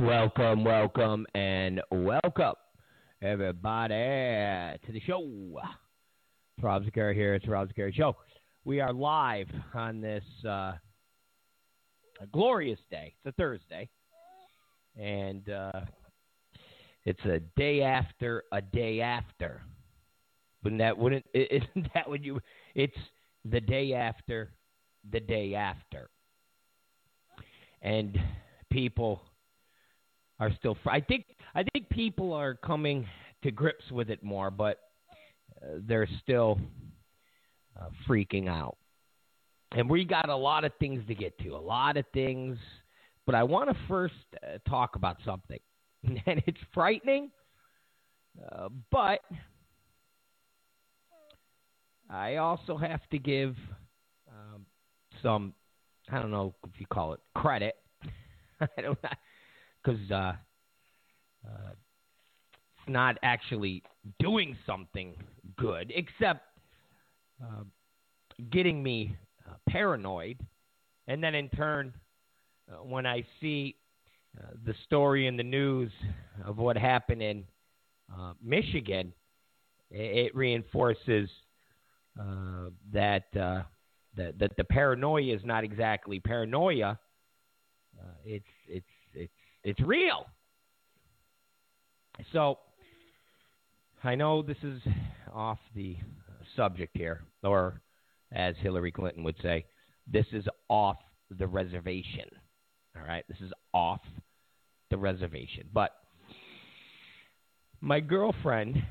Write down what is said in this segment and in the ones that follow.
And welcome, everybody, to the show. It's Rob Zacari here. It's the Rob Zacari Show. We are live on this glorious day. It's a Thursday, and it's a day after a day after. Isn't that what you? It's the day after the day after, and people are still. I think people are coming to grips with it more, but they're still freaking out. And we got a lot of things to get to, but I want to first talk about something, and it's frightening, but I also have to give some, I don't know if you call it credit. I don't know. Because it's not actually doing something good, except getting me paranoid. And then in turn, when I see the story in the news of what happened in Michigan, it reinforces that the paranoia is not exactly paranoia. It's real. So, I know this is off the subject here, or as Hillary Clinton would say, this is off the reservation. All right? This is off the reservation. But my girlfriend,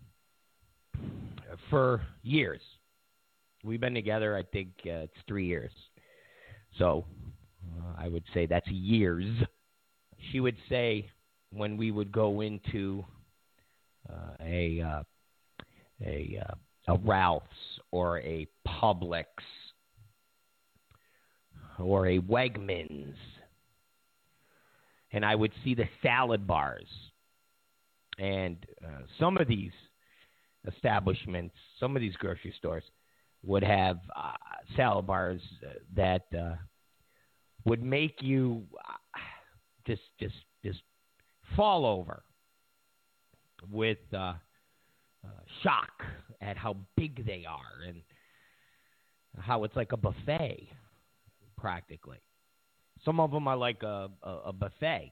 for years, we've been together, I think it's 3 years. So, I would say that's years. She would say when we would go into a Ralph's or a Publix or a Wegmans, and I would see the salad bars, and some of these establishments, some of these grocery stores would have salad bars that would make you just fall over with shock at how big they are and how it's like a buffet, practically. Some of them are like a buffet.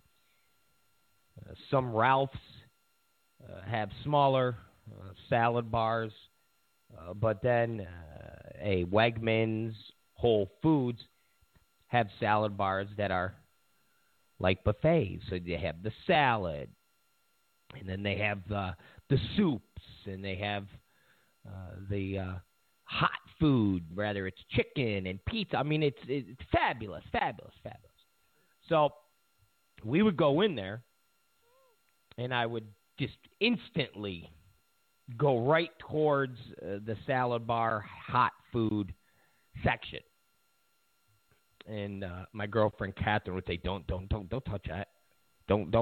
Some Ralphs have smaller salad bars, but then a Wegmans, Whole Foods have salad bars that are like buffets. So they have the salad, and then they have the soups, and they have the hot food, whether it's chicken and pizza. I mean, it's fabulous. So we would go in there, and I would just instantly go right towards the salad bar, hot food section. And my girlfriend Catherine would say, "Don't touch that. Don't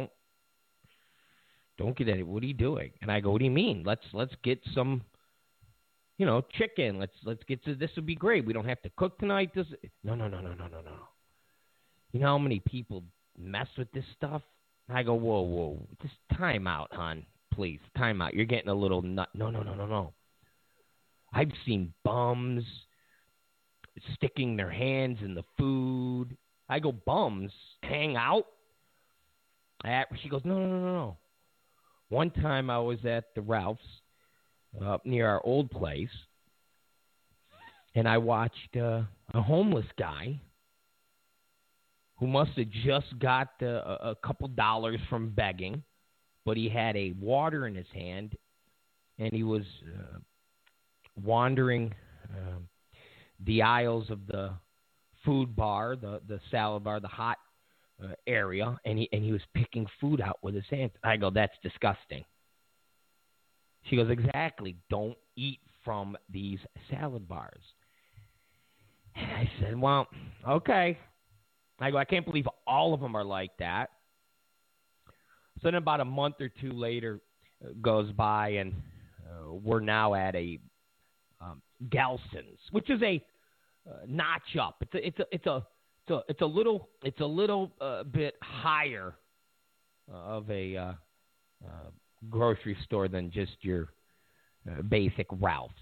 get any. What are you doing?" And I go, "What do you mean? Let's get some, chicken. Let's get to this. Would be great. We don't have to cook tonight. No. You know how many people mess with this stuff?" I go, "Whoa, just time out, hon. Please, time out. You're getting a little nut. No. I've seen bums sticking their hands in the food." I go, "Bums hang out?" She goes, No. One time I was at the Ralph's up near our old place, and I watched a homeless guy who must have just got a couple dollars from begging, but he had a water in his hand, and he was wandering the aisles of the food bar, the salad bar, the hot area, and he was picking food out with his hands. I go, "That's disgusting." She goes, "Exactly. Don't eat from these salad bars." And I said, "Well, okay." I go, "I can't believe all of them are like that." So then about a month or two later goes by, and we're now at a Gelson's, which is a notch up. It's a So it's a little bit higher of a grocery store than just your basic Ralph's.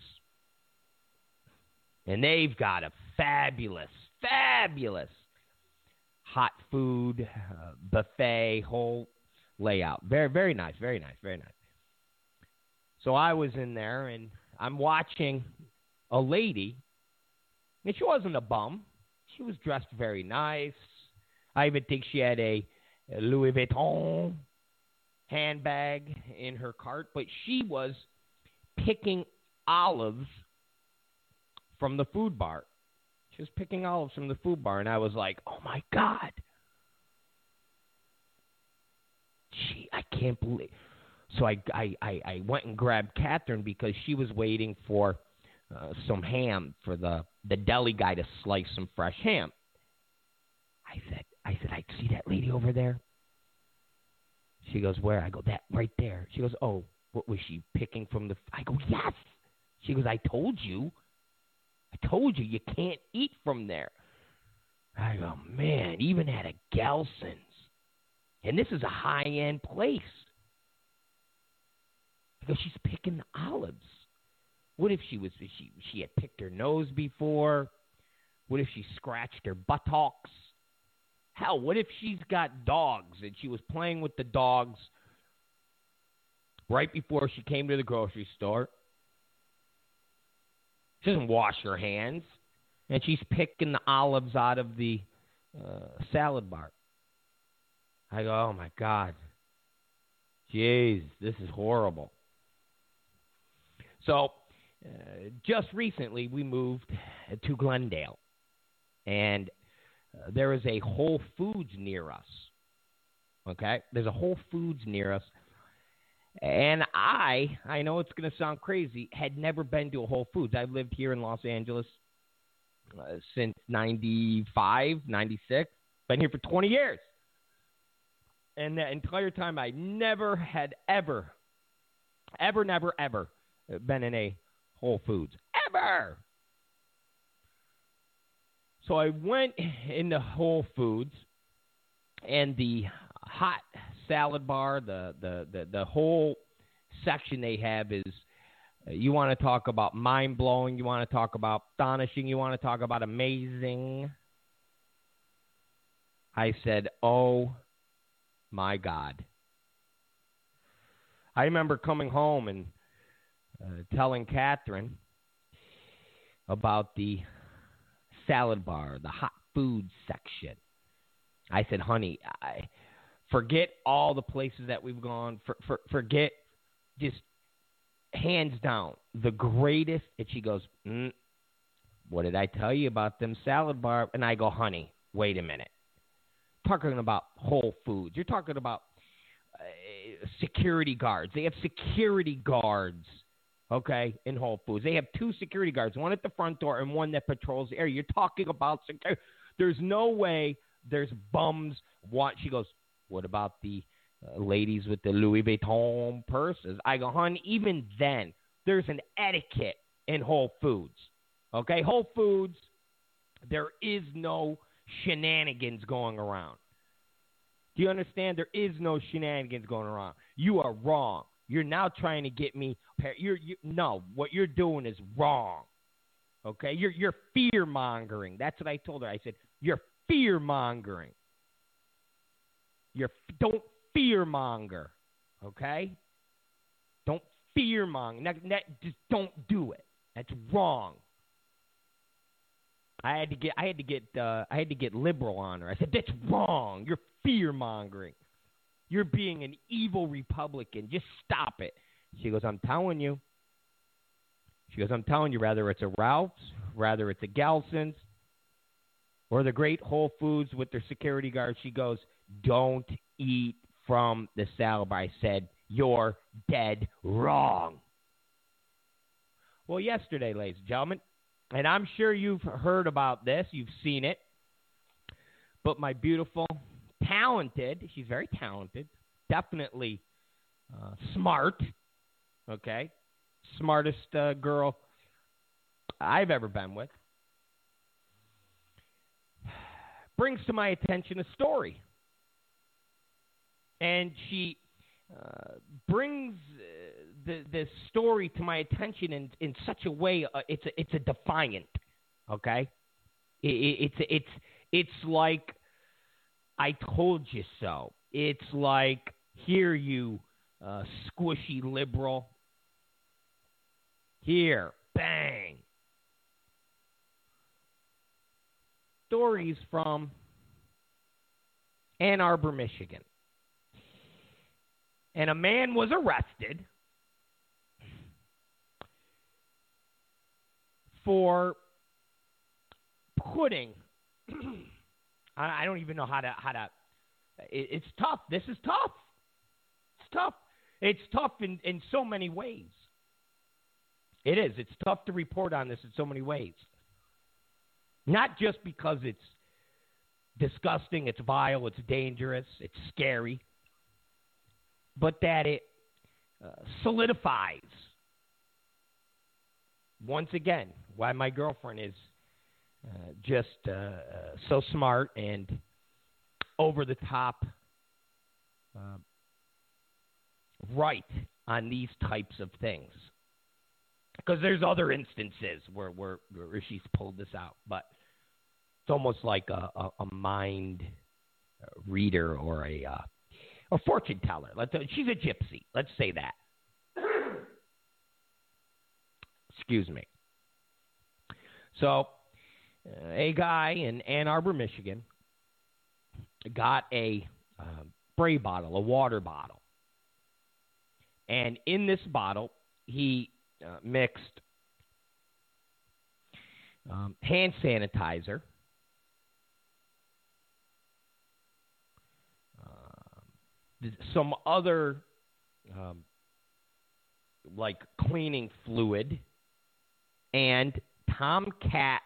And they've got a fabulous hot food buffet, whole layout. Very, very nice, very nice, very nice. So I was in there, and I'm watching a lady, and she wasn't a bum. She was dressed very nice. I even think she had a Louis Vuitton handbag in her cart, but she was picking olives from the food bar. She was picking olives from the food bar, and I was like, oh, my God. I can't believe. So I went and grabbed Catherine because she was waiting for some ham for the deli guy to slice some fresh ham. I said, I see that lady over there. She goes, where? I go, that right there. She goes, oh, what was she picking from the? I go, yes. She goes, I told you you can't eat from there. I go, man, even at a Gelson's, and this is a high-end place. Because she's picking the olives. What if she had picked her nose before? What if she scratched her buttocks? Hell, what if she's got dogs and she was playing with the dogs right before she came to the grocery store? She doesn't wash her hands, and she's picking the olives out of the salad bar. I go, oh, my God. Jeez, this is horrible. So, just recently, we moved to Glendale, and there is a Whole Foods near us, okay? There's a Whole Foods near us, and I know it's going to sound crazy, had never been to a Whole Foods. I've lived here in Los Angeles since 95, 96, been here for 20 years, and that entire time I never had ever been in a Whole Foods. Ever! So I went into Whole Foods, and the hot salad bar, the whole section they have is, you want to talk about mind-blowing, you want to talk about astonishing, you want to talk about amazing. I said, oh, my God. I remember coming home and telling Catherine about the salad bar, the hot food section. I said, honey, forget all the places that we've gone. Forget, just hands down, the greatest. And she goes, what did I tell you about them salad bar? And I go, honey, wait a minute. Talking about Whole Foods. You're talking about security guards. They have security guards. Okay, in Whole Foods. They have 2 security guards, one at the front door and one that patrols the area. You're talking about security. There's no way there's bums. She goes, what about the ladies with the Louis Vuitton purses? I go, hon, even then, there's an etiquette in Whole Foods. Okay, Whole Foods, there is no shenanigans going around. Do you understand? There is no shenanigans going around. You are wrong. You're now trying to get me. No, what you're doing is wrong. Okay, you're fear mongering. That's what I told her. I said you're fear mongering. Don't fear monger. Okay, don't fear monger. Just don't do it. That's wrong. I had to get liberal on her. I said that's wrong. You're fear mongering. You're being an evil Republican. Just stop it. She goes, I'm telling you. She goes, I'm telling you, whether it's a Ralph's, whether it's a Gelson's, or the great Whole Foods with their security guards, she goes, don't eat from the salad bar. I said, you're dead wrong. Well, yesterday, ladies and gentlemen, and I'm sure you've heard about this, you've seen it, but my beautiful, talented, she's very talented, definitely smart, okay, smartest girl I've ever been with. brings to my attention a story. And she brings the story to my attention in such a way. It's a defiant, okay? It's like I told you so. It's like, here, you squishy liberal. Here, bang. Stories from Ann Arbor, Michigan. And a man was arrested for putting, I don't even know how to, it's tough. This is tough. It's tough. It's tough in so many ways. It is. It's tough to report on this in so many ways. Not just because it's disgusting, it's vile, it's dangerous, it's scary, but that it solidifies, once again, why my girlfriend is just so smart and over the top right on these types of things. Because there's other instances where she's pulled this out, but it's almost like a mind reader or a fortune teller. She's a gypsy. Let's say that. Excuse me. So, a guy in Ann Arbor, Michigan, got a spray bottle, a water bottle, and in this bottle he mixed hand sanitizer, some other like cleaning fluid, and Tomcat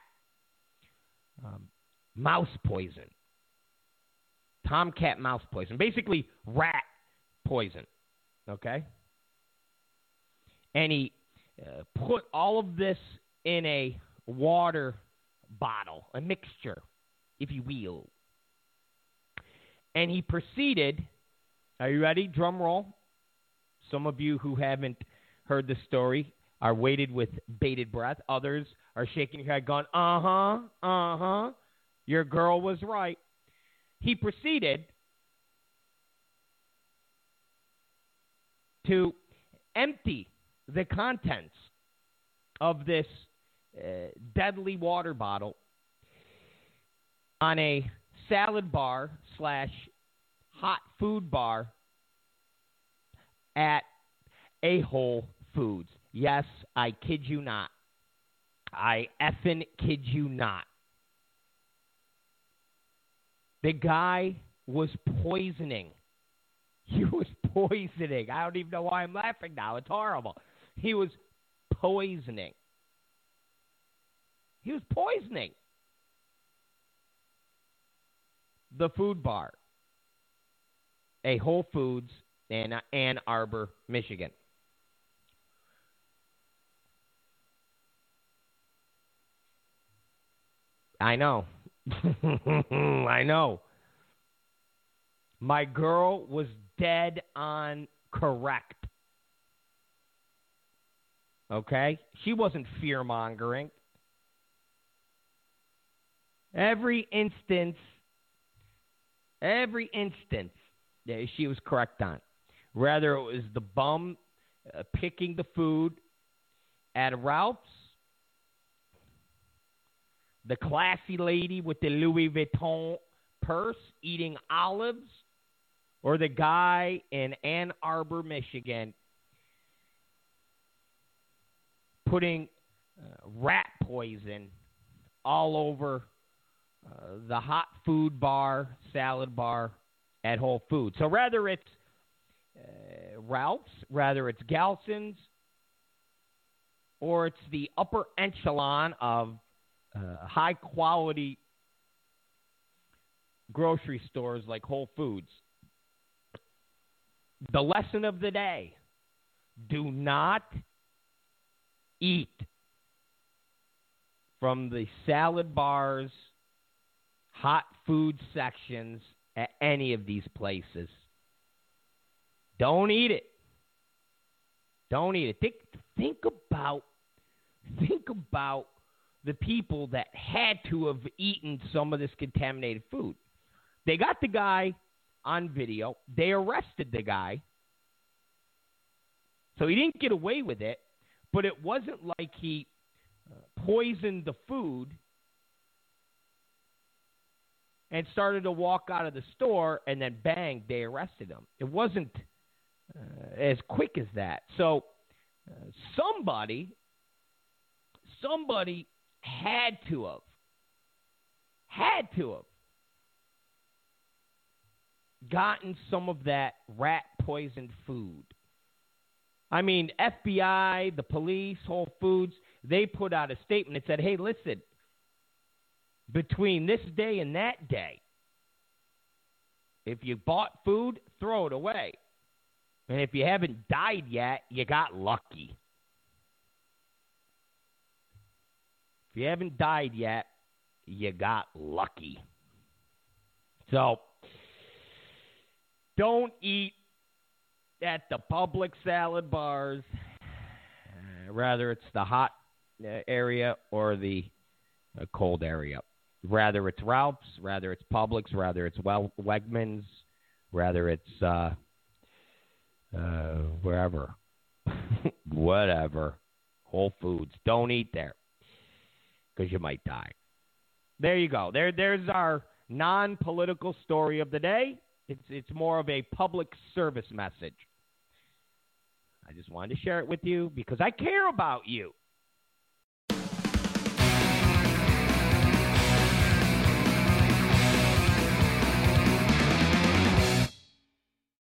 mouse poison. Tomcat mouse poison. Basically rat poison. Okay? And he put all of this in a water bottle, a mixture, if you will. And he proceeded, are you ready? Drum roll. Some of you who haven't heard the story are waited with bated breath. Others are shaking your head going, your girl was right. He proceeded to empty the contents of this deadly water bottle on a salad bar / hot food bar at a Whole Foods. Yes, I kid you not. I effing kid you not. The guy was poisoning. He was poisoning. I don't even know why I'm laughing now. It's horrible. He was poisoning. He was poisoning the food bar, a Whole Foods in Ann Arbor, Michigan. I know. I know. My girl was dead on correct. Okay? She wasn't fear-mongering. Every instance, she was correct on. Rather, it was the bum picking the food at Ralph's, the classy lady with the Louis Vuitton purse eating olives, or the guy in Ann Arbor, Michigan, putting rat poison all over the hot food bar, salad bar at Whole Foods. So rather it's Ralph's, rather it's Gelson's, or it's the upper echelon of high-quality grocery stores like Whole Foods. The lesson of the day: do not eat from the salad bars, hot food sections at any of these places. Don't eat it. Don't eat it. Think about the people that had to have eaten some of this contaminated food. They got the guy on video. They arrested the guy. So he didn't get away with it, but it wasn't like he poisoned the food and started to walk out of the store and then bang, they arrested him. It wasn't as quick as that. So somebody had to have gotten some of that rat poisoned food. I mean, FBI, the police, Whole Foods, they put out a statement that said, hey, listen, between this day and that day, if you bought food, throw it away. And if you haven't died yet, you got lucky. If you haven't died yet, you got lucky. So, don't eat at the public salad bars. Rather it's the hot area or the cold area. Rather it's Ralph's, rather it's Publix, rather it's Wegmans, rather it's wherever. Whatever. Whole Foods. Don't eat there because you might die. There you go. There's our non-political story of the day. It's more of a public service message. I just wanted to share it with you because I care about you.